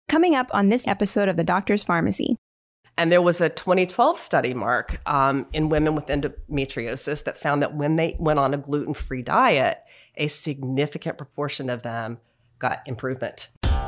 coming up on this episode of The Doctor's Pharmacy. And there was a 2012 study, Mark, in women with endometriosis that found that when they went on a gluten-free diet, a significant proportion of them got improvement.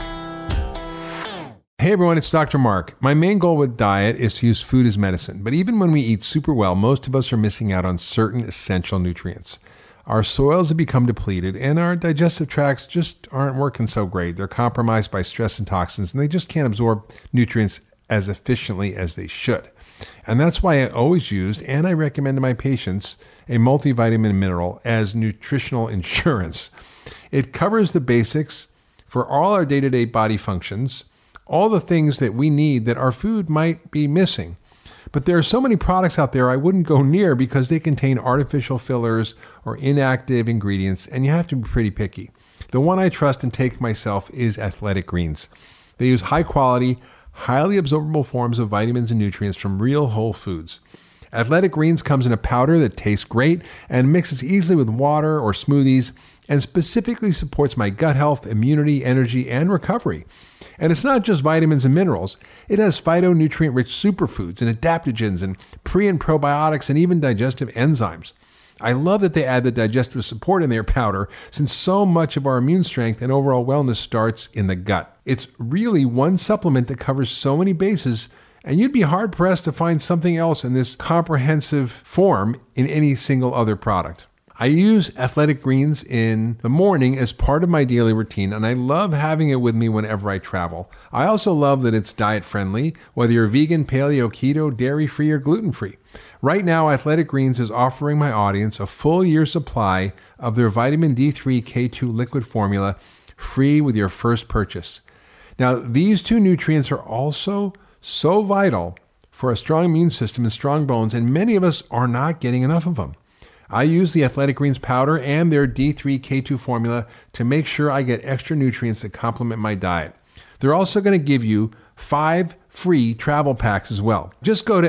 Hey everyone, it's Dr. Mark. My main goal with diet is to use food as medicine, but even when we eat super well, most of us are missing out on certain essential nutrients. Our soils have become depleted and our digestive tracts just aren't working so great. They're compromised by stress and toxins, and they just can't absorb nutrients as efficiently as they should. And that's why I always used, and I recommend to my patients, a multivitamin mineral as nutritional insurance. It covers the basics for all our day-to-day body functions, all the things that we need that our food might be missing. But there are so many products out there I wouldn't go near because they contain artificial fillers or inactive ingredients, and you have to be pretty picky. The one I trust and take myself is Athletic Greens. They use high-quality, highly absorbable forms of vitamins and nutrients from real whole foods. Athletic Greens comes in a powder that tastes great and mixes easily with water or smoothies and specifically supports my gut health, immunity, energy, and recovery. And it's not just vitamins and minerals. It has phytonutrient-rich superfoods and adaptogens and pre- and probiotics and even digestive enzymes. I love that they add the digestive support in their powder since so much of our immune strength and overall wellness starts in the gut. It's really one supplement that covers so many bases, and you'd be hard-pressed to find something else in this comprehensive form in any single other product. I use Athletic Greens in the morning as part of my daily routine, and I love having it with me whenever I travel. I also love that it's diet-friendly, whether you're vegan, paleo, keto, dairy-free, or gluten-free. Right now, Athletic Greens is offering my audience a full year supply of their vitamin D3 K2 liquid formula free with your first purchase. Now, these two nutrients are also so vital for a strong immune system and strong bones, and many of us are not getting enough of them. I use the Athletic Greens powder and their D3 K2 formula to make sure I get extra nutrients that complement my diet. They're also going to give you 5 free travel packs as well. Just go to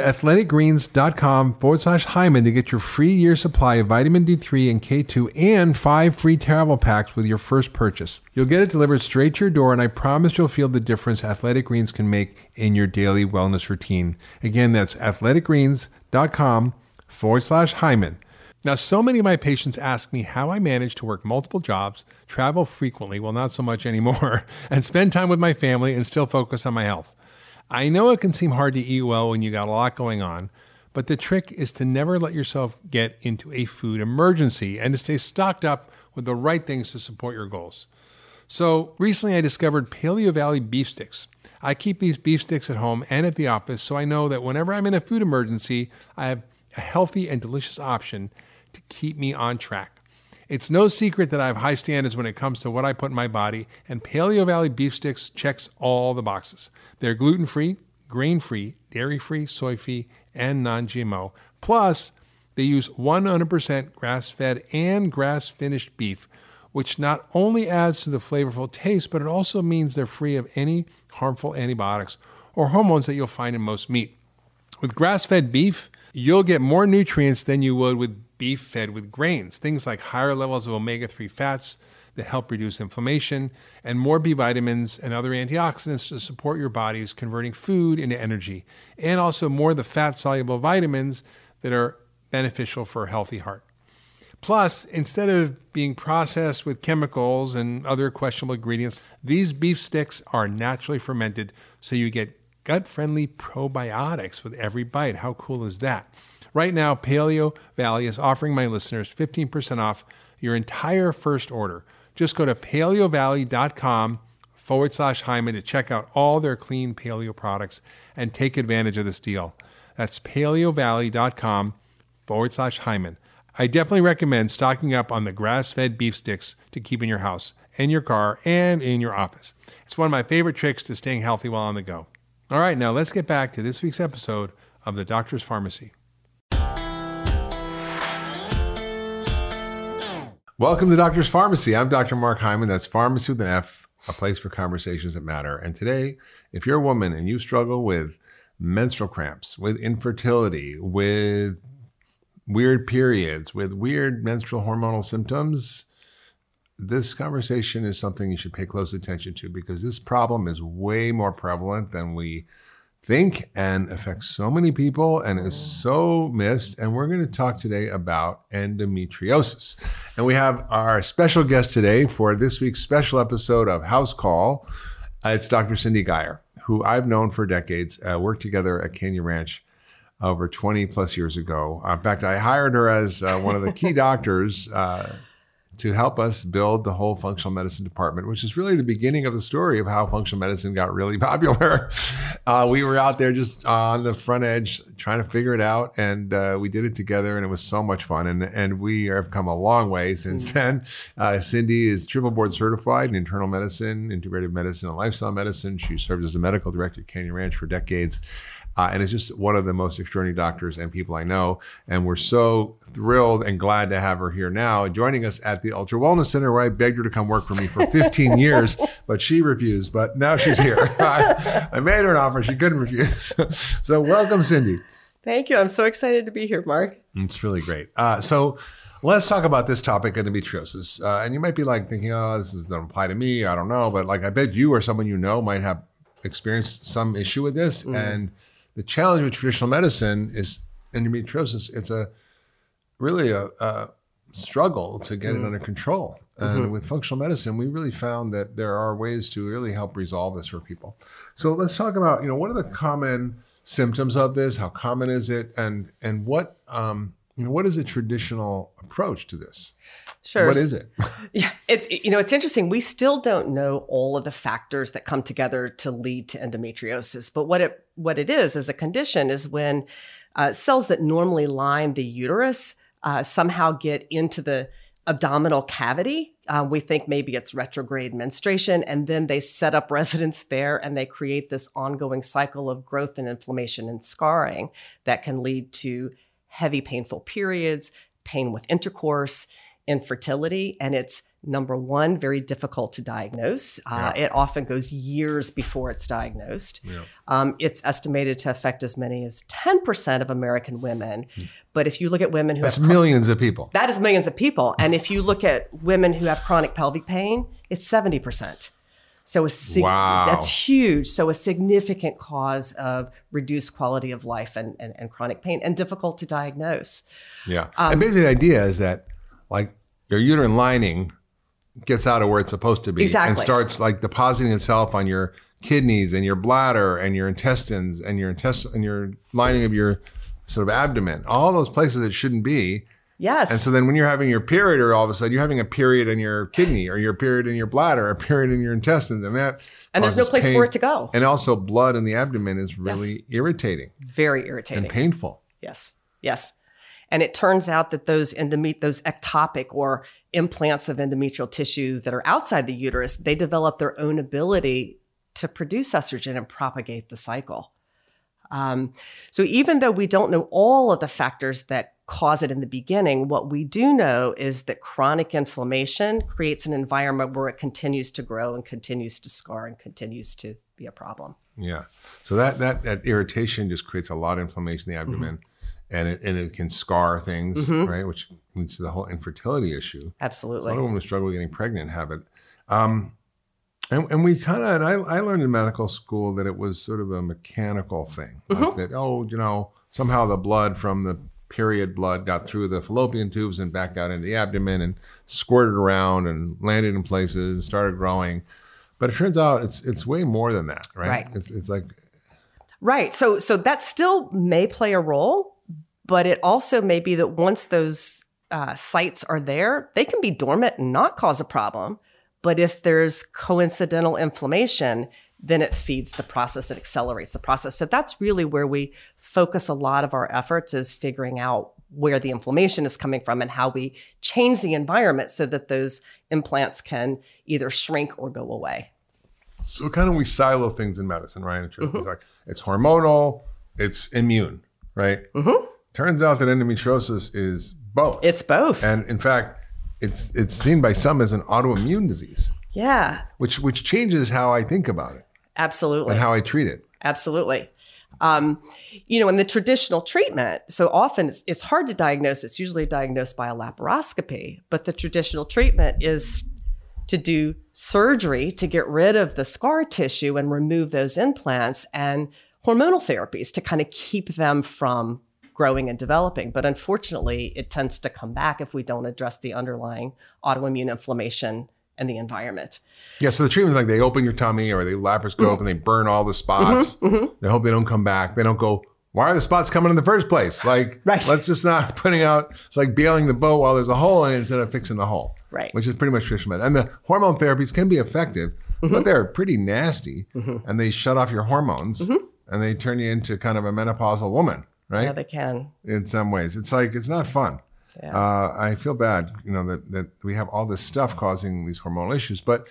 athleticgreens.com/Hyman to get your free year supply of vitamin D3 and K2 and 5 free travel packs with your first purchase. You'll get it delivered straight to your door, and I promise you'll feel the difference Athletic Greens can make in your daily wellness routine. Again, that's athleticgreens.com/Hyman. Now, so many of my patients ask me how I manage to work multiple jobs, travel frequently, well, not so much anymore, and spend time with my family and still focus on my health. I know it can seem hard to eat well when you got a lot going on, but the trick is to never let yourself get into a food emergency and to stay stocked up with the right things to support your goals. So recently I discovered Paleo Valley beef sticks. I keep these beef sticks at home and at the office, so I know that whenever I'm in a food emergency, I have a healthy and delicious option to keep me on track. It's no secret that I have high standards when it comes to what I put in my body, and Paleo Valley beef sticks checks all the boxes. They're gluten-free, grain-free, dairy-free, soy-free, and non-GMO. Plus, they use 100% grass-fed and grass-finished beef, which not only adds to the flavorful taste, but it also means they're free of any harmful antibiotics or hormones that you'll find in most meat. With grass-fed beef, you'll get more nutrients than you would with beef fed with grains, things like higher levels of omega-3 fats that help reduce inflammation, and more B vitamins and other antioxidants to support your body's converting food into energy, and also more of the fat-soluble vitamins that are beneficial for a healthy heart. Plus, instead of being processed with chemicals and other questionable ingredients, these beef sticks are naturally fermented, so you get gut-friendly probiotics with every bite. How cool is that? Right now, Paleo Valley is offering my listeners 15% off your entire first order. Just go to paleovalley.com/Hyman to check out all their clean paleo products and take advantage of this deal. That's paleovalley.com/Hyman. I definitely recommend stocking up on the grass-fed beef sticks to keep in your house, in your car, and in your office. It's one of my favorite tricks to staying healthy while on the go. All right, now let's get back to this week's episode of The Doctor's Pharmacy. Welcome to Doctor's Pharmacy. I'm Dr. Mark Hyman. That's Pharmacy with an F, a place for conversations that matter. And today, if you're a woman and you struggle with menstrual cramps, with infertility, with weird periods, with weird menstrual hormonal symptoms, this conversation is something you should pay close attention to because this problem is way more prevalent than we think and affects so many people and is so missed. And we're going to talk today about endometriosis. And we have our special guest today for this week's special episode of House Call. It's Dr. Cindy Geier, who I've known for decades, worked together at Canyon Ranch over 20 plus years ago. In fact, I hired her as one of the key doctors to help us build the whole functional medicine department, which is really the beginning of the story of how functional medicine got really popular. We were out there just on the front edge trying to figure it out, and we did it together, and it was so much fun. And we have come a long way since then. Cindy is triple board certified in internal medicine, integrative medicine, and lifestyle medicine. She served as a medical director at Canyon Ranch for decades. And is just one of the most extraordinary doctors and people I know. And we're so thrilled and glad to have her here now, joining us at the Ultra Wellness Center, where I begged her to come work for me for 15 years, but she refused. But now she's here. I made her an offer she couldn't refuse. So welcome, Cindy. Thank you. I'm so excited to be here, Mark. It's really great. So let's talk about this topic, endometriosis. And you might be like thinking, oh, this doesn't apply to me. I don't know. But like, I bet you or someone you know might have experienced some issue with this. And the challenge with traditional medicine is endometriosis. It's really a struggle to get it under control. And with functional medicine, we really found that there are ways to really help resolve this for people. So let's talk about, what are the common symptoms of this? How common is it? And what, what is the traditional approach to this? Sure. What is it? Yeah, it's interesting. We still don't know all of the factors that come together to lead to endometriosis. But what it is as a condition is when cells that normally line the uterus somehow get into the abdominal cavity. We think maybe it's retrograde menstruation, and then they set up residence there, and they create this ongoing cycle of growth and inflammation and scarring that can lead to heavy, painful periods, pain with intercourse, infertility, and it's number one, very difficult to diagnose. It often goes years before it's diagnosed. It's estimated to affect as many as 10% of American women. But if you look at women who That's millions of people. That is millions of people. And if you look at women who have chronic pelvic pain, it's 70%. So wow. That's huge. So a significant cause of reduced quality of life and chronic pain, and difficult to diagnose. Yeah. And basically the idea is that like your uterine lining gets out of where it's supposed to be and starts like depositing itself on your kidneys and your bladder and your intestines and your lining of your sort of abdomen, all those places it shouldn't be. Yes. And so then when you're having your period, or all of a sudden you're having a period in your kidney, or your period in your bladder, or a period in your intestines, and there's no place for it to go. And also blood in the abdomen is really irritating. Very irritating. And painful. Yes. And it turns out that those ectopic or implants of endometrial tissue that are outside the uterus, they develop their own ability to produce estrogen and propagate the cycle. So even though we don't know all of the factors that cause it in the beginning, what we do know is that chronic inflammation creates an environment where it continues to grow and continues to scar and continues to be a problem. Yeah. So that irritation just creates a lot of inflammation in the abdomen. And it can scar things, right? Which leads to the whole infertility issue. Absolutely. So a lot of women who struggle with getting pregnant have it. And we I learned in medical school that it was sort of a mechanical thing. Like that, somehow the blood from the period blood got through the fallopian tubes and back out into the abdomen and squirted around and landed in places and started growing. But it turns out it's way more than that, right? It's like... Right. So that still may play a role. But it also may be that once those sites are there, they can be dormant and not cause a problem. But if there's coincidental inflammation, then it feeds the process, it accelerates the process. So that's really where we focus a lot of our efforts, is figuring out where the inflammation is coming from and how we change the environment so that those implants can either shrink or go away. So kind of we silo things in medicine, right? It's like it's hormonal, it's immune, right? Turns out that endometriosis is both. It's both. And in fact, it's seen by some as an autoimmune disease. Yeah. Which changes how I think about it. Absolutely. And how I treat it. Absolutely. In the traditional treatment, so often it's hard to diagnose. It's usually diagnosed by a laparoscopy, but the traditional treatment is to do surgery to get rid of the scar tissue and remove those implants, and hormonal therapies to kind of keep them from growing and developing. But unfortunately, it tends to come back if we don't address the underlying autoimmune inflammation and the environment. Yeah, so the treatment is like they open your tummy or they laparoscope and they burn all the spots. They hope they don't come back. They don't go, why are the spots coming in the first place? Like, let's just not putting out, it's like bailing the boat while there's a hole in it instead of fixing the hole. Right. Which is pretty much traditional medicine. And the hormone therapies can be effective, but they're pretty nasty. And they shut off your hormones and they turn you into kind of a menopausal woman, right? Yeah, they can. In some ways. It's like, it's not fun. Yeah. I feel bad, that we have all this stuff causing these hormonal issues. But,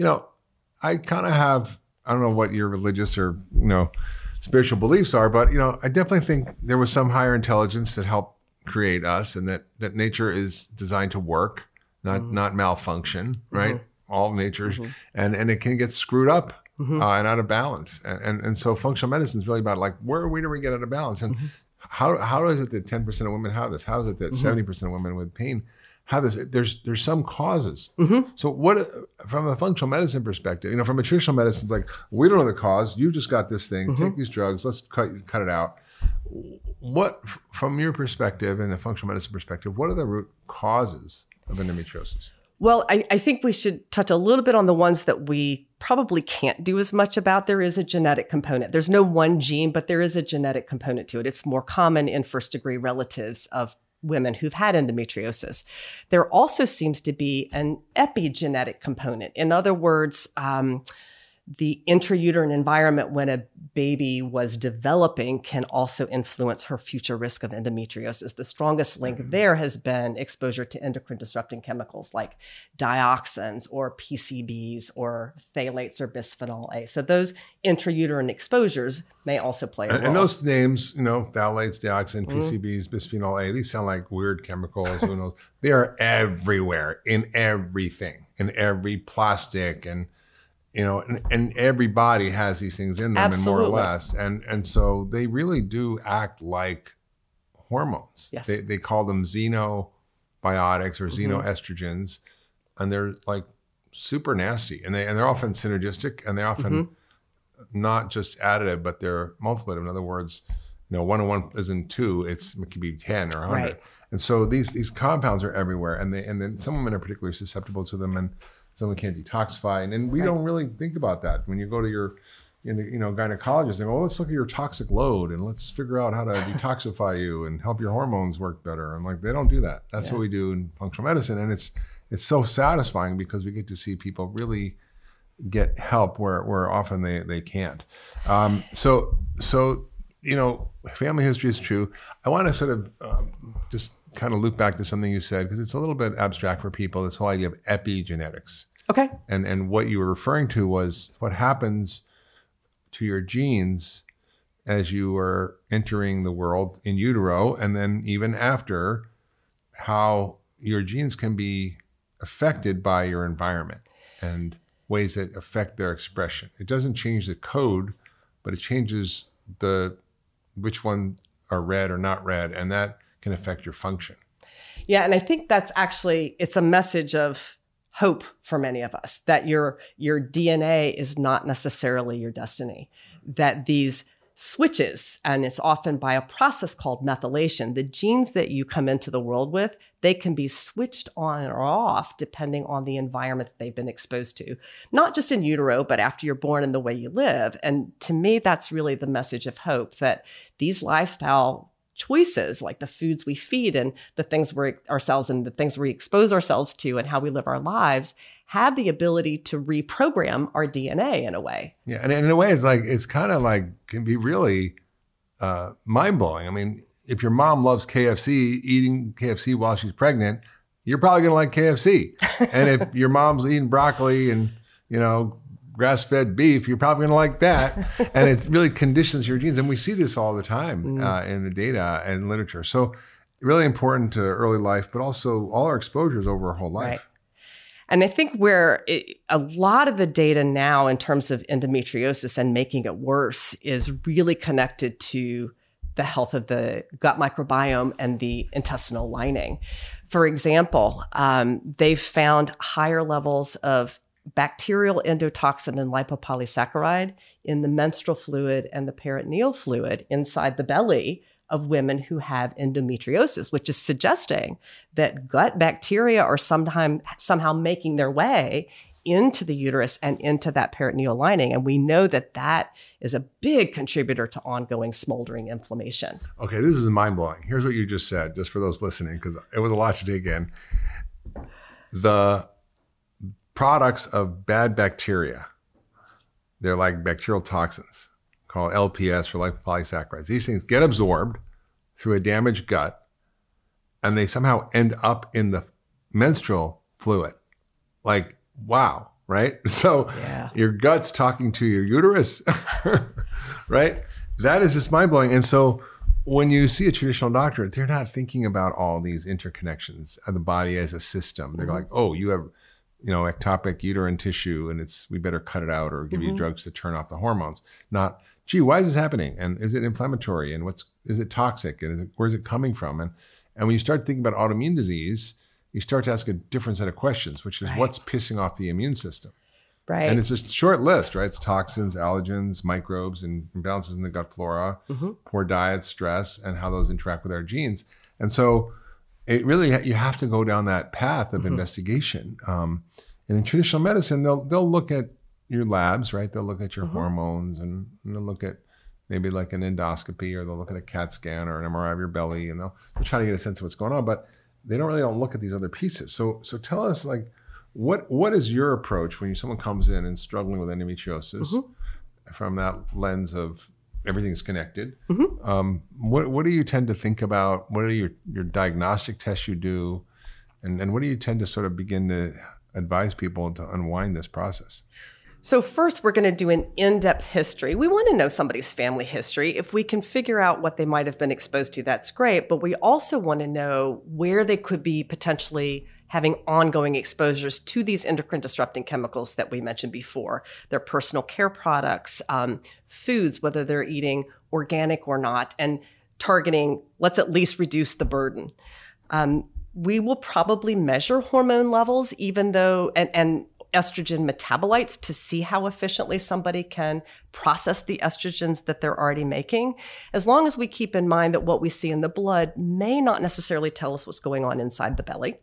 I kind of have, I don't know what your religious or, spiritual beliefs are, but, I definitely think there was some higher intelligence that helped create us, and that nature is designed to work, not malfunction, right? All natures, and it can get screwed up and out of balance. And so functional medicine is really about like, where do we get out of balance? And how is it that 10% of women have this? How is it that 70% of women with pain have this? There's some causes. So what, from a functional medicine perspective, from a traditional medicine, it's like, we don't know the cause. You just got this thing. Take these drugs. Let's cut it out. What, from your perspective and a functional medicine perspective, what are the root causes of endometriosis? Well, I think we should touch a little bit on the ones that we probably can't do as much about. There is a genetic component. There's no one gene, but there is a genetic component to it. It's more common in first-degree relatives of women who've had endometriosis. There also seems to be an epigenetic component. In other words, the intrauterine environment when a baby was developing can also influence her future risk of endometriosis. The strongest link there has been exposure to endocrine disrupting chemicals like dioxins or PCBs or phthalates or bisphenol A. So those intrauterine exposures may also play a role. And those names, phthalates, dioxin, PCBs, bisphenol A, these sound like weird chemicals. Who knows? They are everywhere, in everything, in every plastic, and and every body has these things in them. Absolutely. And more or less. And so they really do act like hormones. Yes. They call them xenobiotics or xenoestrogens, and they're like super nasty. And they're often synergistic, and they're often not just additive, but they're multiplicative. In other words, 1 and 1 isn't 2, it could be 10 or 100. Right. And so these compounds are everywhere, and then some women are particularly susceptible to them, and someone can't detoxify. And we don't really think about that. When you go to your gynecologist, they go, let's look at your toxic load and let's figure out how to detoxify you and help your hormones work better. And they don't do that. That's what we do in functional medicine. And it's so satisfying because we get to see people really get help where often they can't. So family history is true. I want to sort of just kind of loop back to something you said, because it's a little bit abstract for people, this whole idea of epigenetics. Okay. And what you were referring to was what happens to your genes as you are entering the world in utero, and then even after, how your genes can be affected by your environment and ways that affect their expression. It doesn't change the code, but it changes which one are read or not read, and that can affect your function. Yeah, and I think that's actually, it's a message of hope for many of us, that your DNA is not necessarily your destiny, that these switches, and it's often by a process called methylation, the genes that you come into the world with, they can be switched on or off depending on the environment that they've been exposed to, not just in utero, but after you're born and the way you live. And to me, that's really the message of hope, that these lifestyle choices, like the foods we feed and the things the things we expose ourselves to and how we live our lives, have the ability to reprogram our DNA in a way. Yeah, and in a way, it's kind of like can be really mind blowing. I mean, if your mom loves KFC, eating KFC while she's pregnant, you're probably going to like KFC. And if your mom's eating broccoli and grass-fed beef, you're probably going to like that. And it really conditions your genes. And we see this all the time in the data and literature. So really important to early life, but also all our exposures over our whole life. Right. And I think a lot of the data now in terms of endometriosis and making it worse is really connected to the health of the gut microbiome and the intestinal lining. For example, they've found higher levels of bacterial endotoxin and lipopolysaccharide in the menstrual fluid and the peritoneal fluid inside the belly of women who have endometriosis, which is suggesting that gut bacteria are somehow making their way into the uterus and into that peritoneal lining. And we know that that is a big contributor to ongoing smoldering inflammation. Okay, this is mind-blowing. Here's what you just said, just for those listening, because it was a lot to dig in. The products of bad bacteria, they're like bacterial toxins called LPS for lipopolysaccharides. These things get absorbed through a damaged gut, and they somehow end up in the menstrual fluid. Like, wow, right? So your gut's talking to your uterus, right? That is just mind-blowing. And so when you see a traditional doctor, they're not thinking about all these interconnections of the body as a system. They're like, oh, you have, ectopic uterine tissue, and we better cut it out or give you drugs to turn off the hormones. Not, gee, why is this happening? And is it inflammatory? And is it toxic? And where's it coming from? And when you start thinking about autoimmune disease, you start to ask a different set of questions, which is what's pissing off the immune system. Right. And it's a short list, right? It's toxins, allergens, microbes, and imbalances in the gut flora, poor diet, stress, and how those interact with our genes. And so it really, you have to go down that path of investigation. And in traditional medicine, they'll look at your labs, right? They'll look at your hormones, and they'll look at maybe like an endoscopy, or they'll look at a CAT scan or an MRI of your belly, and they'll try to get a sense of what's going on. But they don't look at these other pieces. So tell us, like, what is your approach when someone comes in and struggling with endometriosis from that lens of everything's connected? What do you tend to think about? What are your diagnostic tests you do? And what do you tend to sort of begin to advise people to unwind this process? So first, we're going to do an in-depth history. We want to know somebody's family history. If we can figure out what they might have been exposed to, that's great. But we also want to know where they could be potentially having ongoing exposures to these endocrine disrupting chemicals that we mentioned before. Their personal care products, foods, whether they're eating organic or not, and targeting, let's at least reduce the burden. We will probably measure hormone levels, even though, and estrogen metabolites, to see how efficiently somebody can process the estrogens that they're already making, as long as we keep in mind that what we see in the blood may not necessarily tell us what's going on inside the belly.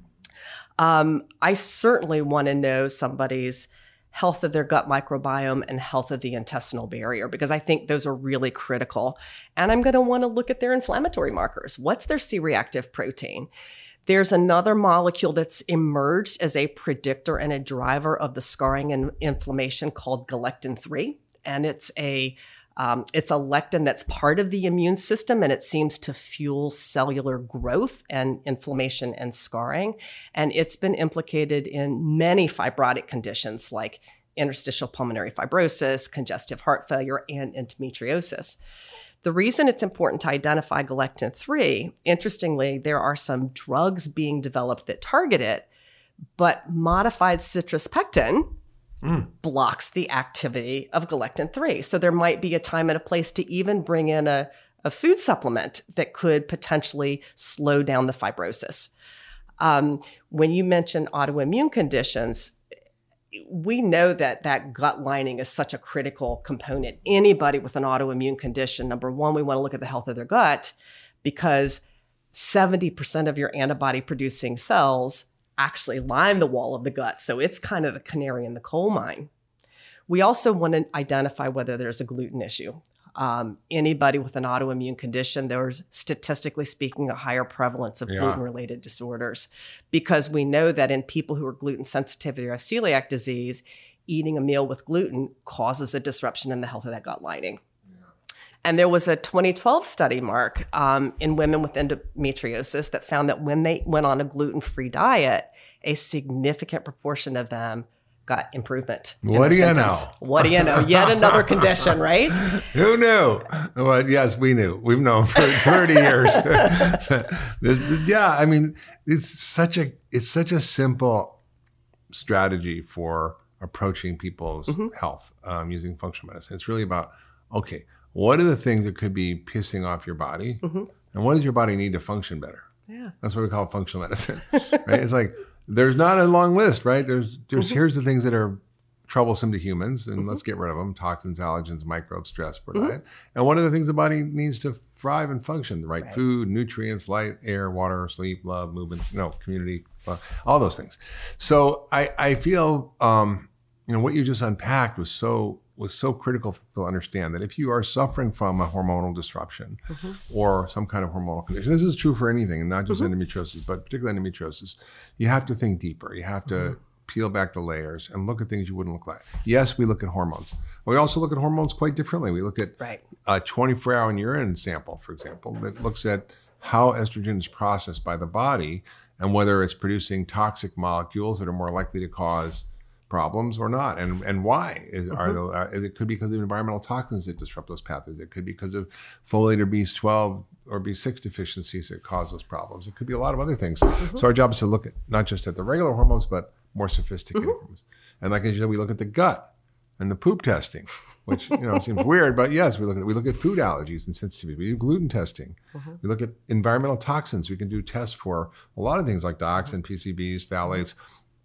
I certainly want to know somebody's health of their gut microbiome and health of the intestinal barrier, because I think those are really critical. And I'm going to want to look at their inflammatory markers. What's their C-reactive protein? There's another molecule that's emerged as a predictor and a driver of the scarring and inflammation called galectin-3. And it's a lectin that's part of the immune system, and it seems to fuel cellular growth and inflammation and scarring. And it's been implicated in many fibrotic conditions like interstitial pulmonary fibrosis, congestive heart failure, and endometriosis. The reason it's important to identify galectin-3, interestingly, there are some drugs being developed that target it, but modified citrus pectin blocks the activity of galectin-3. So there might be a time and a place to even bring in a food supplement that could potentially slow down the fibrosis. When you mention autoimmune conditions, we know that gut lining is such a critical component. Anybody with an autoimmune condition, number one, we want to look at the health of their gut, because 70% of your antibody-producing cells actually line the wall of the gut. So it's kind of the canary in the coal mine. We also want to identify whether there's a gluten issue. Anybody with an autoimmune condition, there's, statistically speaking, a higher prevalence of gluten-related disorders, because we know that in people who are gluten sensitive or have celiac disease, eating a meal with gluten causes a disruption in the health of that gut lining. And there was a 2012 study, Mark, in women with endometriosis that found that when they went on a gluten-free diet, a significant proportion of them got improvement. What do you know? What do you know? Yet another condition, right? Who knew? Well, yes, we knew. We've known for 30 years. Yeah, I mean, it's such a simple strategy for approaching people's health using functional medicine. It's really about, okay, what are the things that could be pissing off your body, and what does your body need to function better? Yeah. That's what we call functional medicine, right? It's like, there's not a long list, right? There's here's the things that are troublesome to humans, and let's get rid of them: toxins, allergens, microbes, stress, poor diet. And what are the things the body needs to thrive and function? The right food, nutrients, light, air, water, sleep, love, movement, community, all those things. So I feel, what you just unpacked was so critical for people to understand that if you are suffering from a hormonal disruption or some kind of hormonal condition, this is true for anything, and not just endometriosis, but particularly endometriosis, you have to think deeper. You have to peel back the layers and look at things you wouldn't look at. Yes, we look at hormones. We also look at hormones quite differently. We look at a 24-hour urine sample, for example, that looks at how estrogen is processed by the body and whether it's producing toxic molecules that are more likely to cause problems or not, and why. It could be because of environmental toxins that disrupt those pathways. It could be because of folate or B12 or B6 deficiencies that cause those problems. It could be a lot of other things. So our job is to look at not just at the regular hormones, but more sophisticated hormones. And like I said, we look at the gut and the poop testing, which seems weird, but yes, we look at food allergies and sensitivity. We do gluten testing. We look at environmental toxins. We can do tests for a lot of things like dioxin, PCBs, phthalates,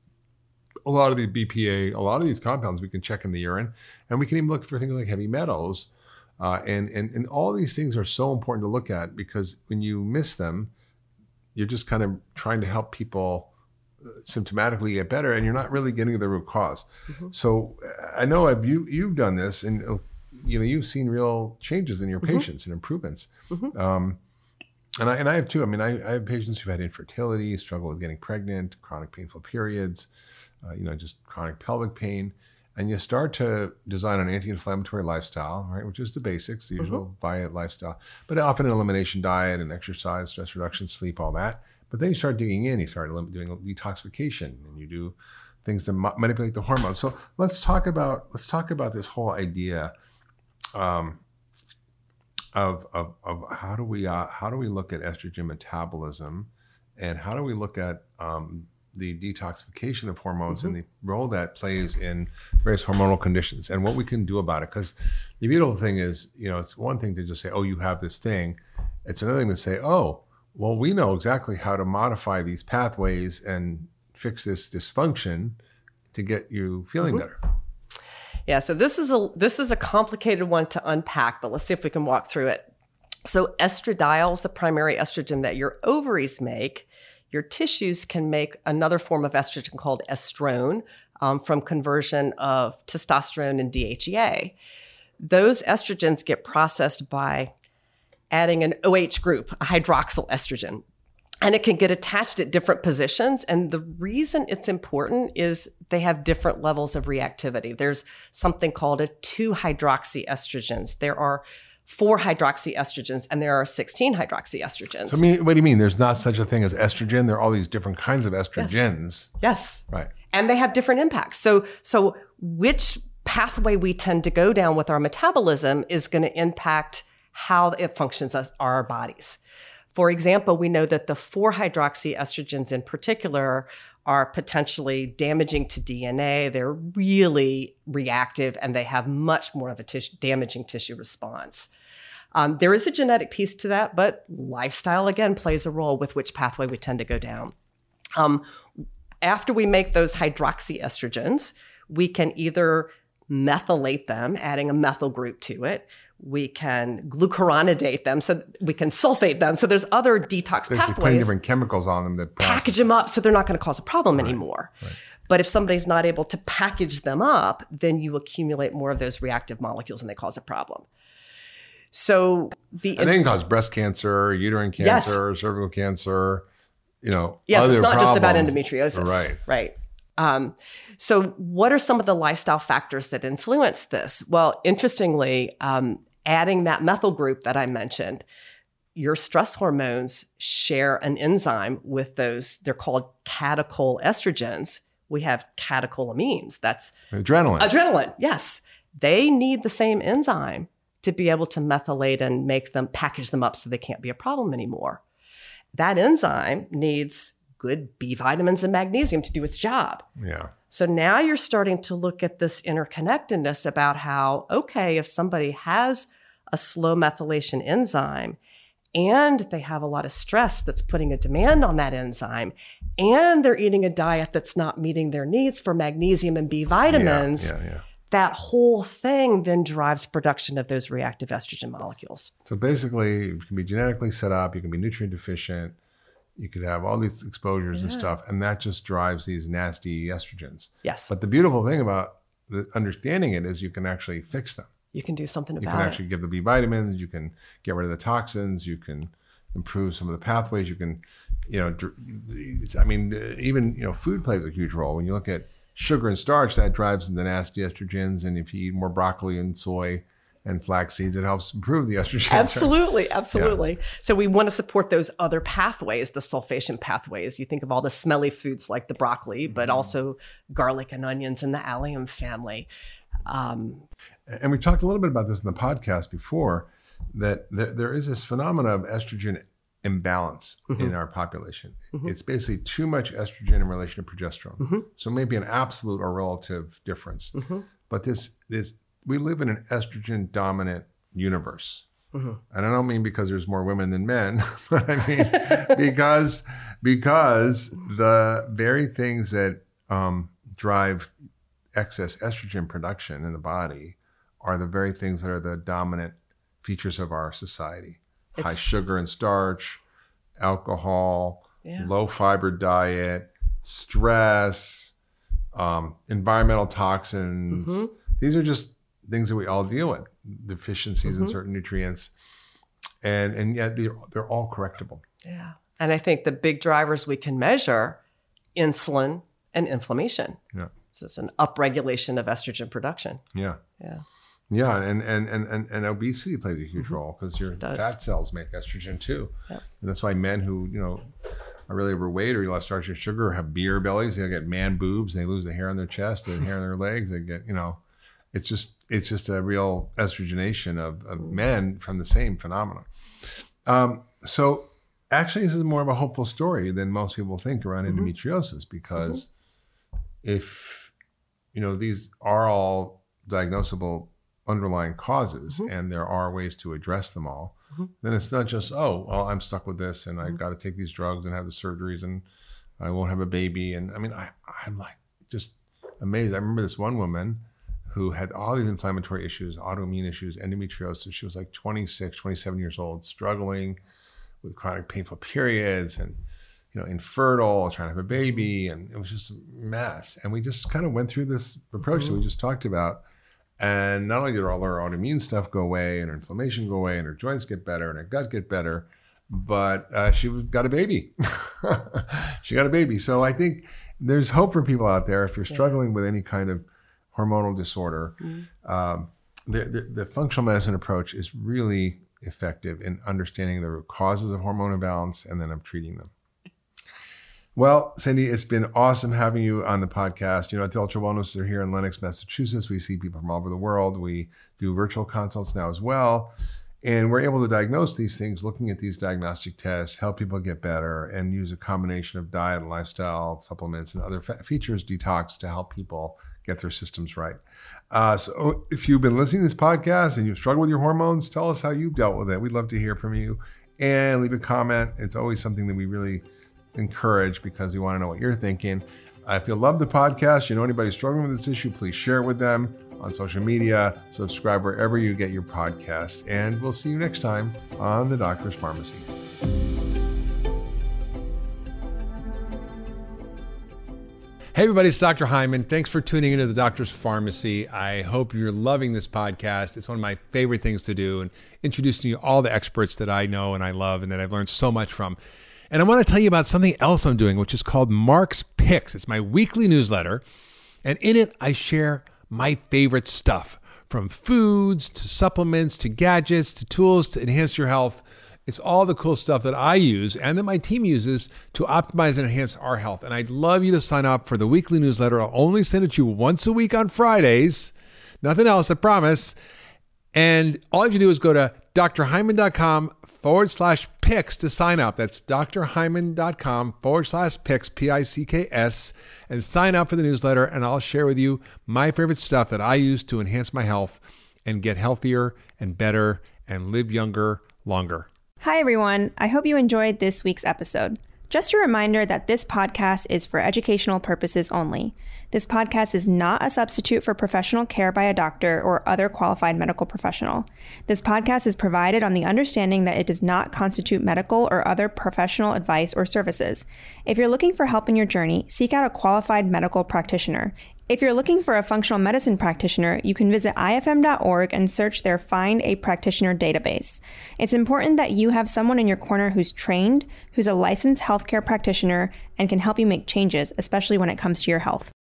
a lot of the BPA, a lot of these compounds we can check in the urine, and we can even look for things like heavy metals. And all these things are so important to look at, because when you miss them, you're just kind of trying to help people symptomatically get better, and you're not really getting to the root cause. So I know you've done this, and you've seen real changes in your patients and improvements. And I have too. I mean, I have patients who've had infertility, struggle with getting pregnant, chronic painful periods, just chronic pelvic pain. And you start to design an anti-inflammatory lifestyle, right, which is the basics, the usual diet, lifestyle, but often an elimination diet and exercise, stress reduction, sleep, all that. But then you start digging in, you start doing detoxification, and you do things to manipulate the hormones. So let's talk about this whole idea of how do we look at estrogen metabolism, and how do we look at the detoxification of hormones and the role that plays in various hormonal conditions, and what we can do about it. Because the beautiful thing is, it's one thing to just say, oh, you have this thing. It's another thing to say, oh, well, we know exactly how to modify these pathways and fix this dysfunction to get you feeling better. Yeah, so this is a complicated one to unpack, but let's see if we can walk through it. So estradiol is the primary estrogen that your ovaries make. Your tissues can make another form of estrogen called estrone from conversion of testosterone and DHEA. Those estrogens get processed by adding an OH group, a hydroxyl estrogen, and it can get attached at different positions. And the reason it's important is they have different levels of reactivity. There's something called a 2-hydroxyestrogens. There are 4 hydroxyestrogens, and there are 16 hydroxyestrogens. So what do you mean? There's not such a thing as estrogen? There are all these different kinds of estrogens. Yes. Right. And they have different impacts. So which pathway we tend to go down with our metabolism is going to impact how it functions as our bodies. For example, we know that the 4-hydroxyestrogens in particular are potentially damaging to DNA. They're really reactive, and they have much more of a damaging tissue response. There is a genetic piece to that, but lifestyle, again, plays a role with which pathway we tend to go down. After we make those hydroxyestrogens, we can either methylate them, adding a methyl group to it. We can glucuronidate them, so we can sulfate them. So there's other detox pathways. Putting different chemicals on them that package them up so they're not going to cause a problem anymore. Right. But if somebody's not able to package them up, then you accumulate more of those reactive molecules and they cause a problem. So they can cause breast cancer, uterine cancer, cervical cancer, Yes, it's not just about endometriosis. Right. So what are some of the lifestyle factors that influence this? Well, interestingly, adding that methyl group that I mentioned, your stress hormones share an enzyme with those. They're called catecholamines. We have catecholamines. That's Adrenaline, yes. They need the same enzyme to be able to methylate and package them up so they can't be a problem anymore. That enzyme needs good B vitamins and magnesium to do its job. Yeah. So now you're starting to look at this interconnectedness about how, okay, if somebody has a slow methylation enzyme and they have a lot of stress that's putting a demand on that enzyme, and they're eating a diet that's not meeting their needs for magnesium and B vitamins, that whole thing then drives production of those reactive estrogen molecules. So basically, you can be genetically set up, you can be nutrient deficient, you could have all these exposures and stuff, and that just drives these nasty estrogens. Yes. But the beautiful thing about understanding it is you can actually fix them. You can do something about it. You can actually give the B vitamins, you can get rid of the toxins, you can improve some of the pathways, you can, even food plays a huge role. When you look at sugar and starch, that drives the nasty estrogens, and if you eat more broccoli and soy and flax seeds, it helps improve the estrogen. Absolutely. Yeah. So we want to support those other pathways, the sulfation pathways. You think of all the smelly foods like the broccoli, but also garlic and onions in the allium family. And we talked a little bit about this in the podcast before, that there is this phenomena of estrogen imbalance in our population. It's basically too much estrogen in relation to progesterone. So maybe an absolute or relative difference. But this we live in an estrogen dominant universe. And I don't mean because there's more women than men, but I mean because the very things that drive excess estrogen production in the body are the very things that are the dominant features of our society. High sugar and starch, alcohol, low fiber diet, stress, environmental toxins. These are just things that we all deal with, deficiencies in certain nutrients, and yet they're all correctable. Yeah. And I think the big drivers we can measure, insulin and inflammation. Yeah. So it's an upregulation of estrogen production. Yeah. And obesity plays a huge role because your fat cells make estrogen too. Yep. And that's why men who, are really overweight or lost starch and sugar have beer bellies. They get man boobs. They lose the hair on their chest and hair on their legs. They get, it's just a real estrogenation of men from the same phenomena. So actually, this is more of a hopeful story than most people think around endometriosis, because if, these are all diagnosable underlying causes and there are ways to address them all, then it's not just, I'm stuck with this and I got to take these drugs and have the surgeries and I won't have a baby. And I mean, I'm like just amazed. I remember this one woman who had all these inflammatory issues, autoimmune issues, endometriosis. She was like 26, 27 years old, struggling with chronic painful periods and, infertile, trying to have a baby. And it was just a mess. And we just kind of went through this approach that we just talked about. And not only did all her autoimmune stuff go away and her inflammation go away and her joints get better and her gut get better, but she got a baby. She got a baby. So I think there's hope for people out there if you're struggling with any kind of hormonal disorder. The functional medicine approach is really effective in understanding the root causes of hormone imbalance and then of treating them. Well, Cindy, it's been awesome having you on the podcast. At the Ultra Wellness, they're here in Lenox, Massachusetts. We see people from all over the world. We do virtual consults now as well. And we're able to diagnose these things, looking at these diagnostic tests, help people get better, and use a combination of diet and lifestyle, supplements, and other features, detox, to help people get their systems right. So if you've been listening to this podcast and you've struggled with your hormones, tell us how you've dealt with it. We'd love to hear from you. And leave a comment. It's always something that we really encourage because we want to know what you're thinking. If you love the podcast, anybody struggling with this issue, please share it with them on social media, subscribe wherever you get your podcast, and we'll see you next time on The Doctor's Pharmacy. Hey everybody, it's Dr. Hyman. Thanks for tuning into The Doctor's Pharmacy. I hope you're loving this podcast. It's one of my favorite things to do, and introducing you to all the experts that I know and I love and that I've learned so much from. And I want to tell you about something else I'm doing, which is called Mark's Picks. It's my weekly newsletter. And in it, I share my favorite stuff, from foods to supplements to gadgets to tools to enhance your health. It's all the cool stuff that I use and that my team uses to optimize and enhance our health. And I'd love you to sign up for the weekly newsletter. I'll only send it to you once a week on Fridays. Nothing else, I promise. And all you have to do is go to drhyman.com/picks to sign up. That's drhyman.com/picks, P-I-C-K-S, and sign up for the newsletter. And I'll share with you my favorite stuff that I use to enhance my health and get healthier and better and live younger, longer. Hi, everyone. I hope you enjoyed this week's episode. Just a reminder that this podcast is for educational purposes only. This podcast is not a substitute for professional care by a doctor or other qualified medical professional. This podcast is provided on the understanding that it does not constitute medical or other professional advice or services. If you're looking for help in your journey, seek out a qualified medical practitioner. If you're looking for a functional medicine practitioner, you can visit ifm.org and search their Find a Practitioner database. It's important that you have someone in your corner who's trained, who's a licensed healthcare practitioner, and can help you make changes, especially when it comes to your health.